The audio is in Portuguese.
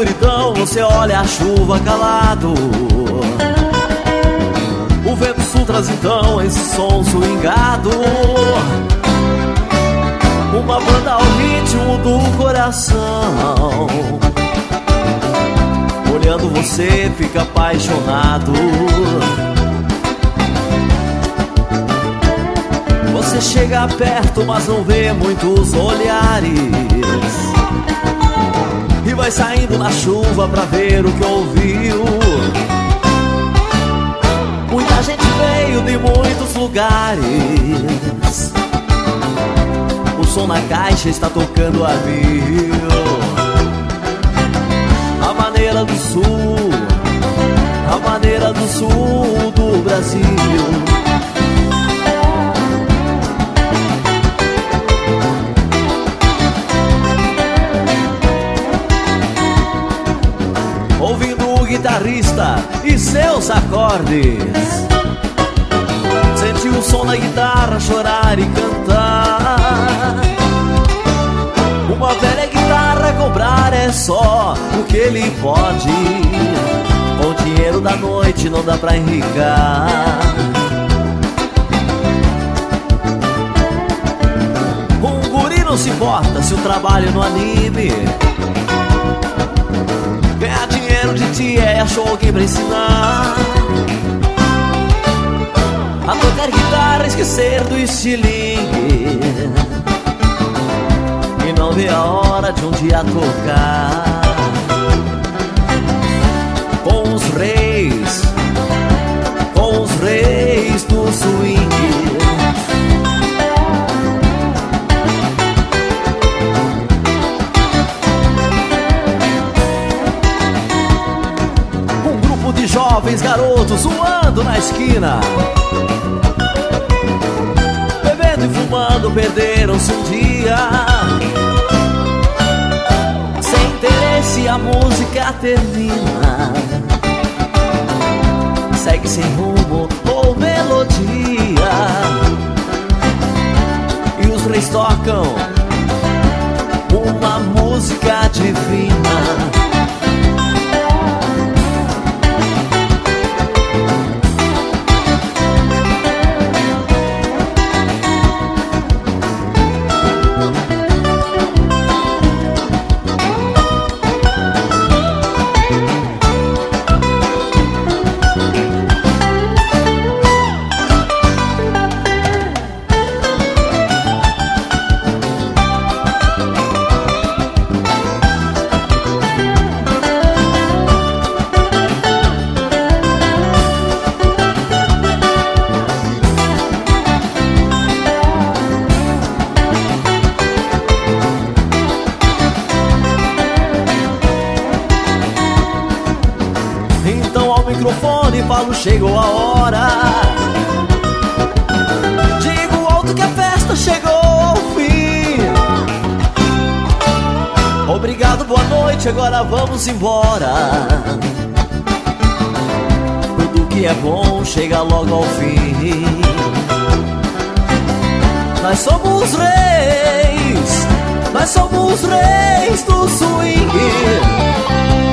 escuridão você olha a chuva calado. O vento sul traz então esse som swingado. Uma banda ao ritmo do coração. Olhando você fica apaixonado. Você chega perto mas não vê muitos olhares. E vai saindo na chuva pra ver o que ouviu. Muita gente veio de muitos lugares. O som na caixa está tocando a mil. A maneira do sul, a maneira do sul do Brasil. Ouvindo o guitarrista e seus acordes, senti o som da guitarra chorar e cantar. Uma velha guitarra cobrar é só o que ele pode. Com o dinheiro da noite não dá pra enricar. Um guri não se importa se o trabalho não anime. Ganhar dinheiro de ti é achou alguém pra ensinar a tocar guitarra, esquecer do estilingue e não vê a hora de um dia tocar com os reis do swing. De jovens garotos zoando na esquina, bebendo e fumando, perderam-se um dia. Sem interesse a música termina, segue sem rumo ou melodia. E os reis tocam uma música divina. Microfone, falo, chegou a hora. Digo alto que a festa chegou ao fim. Obrigado, boa noite, agora vamos embora. Tudo que é bom chega logo ao fim. Nós somos reis do swing.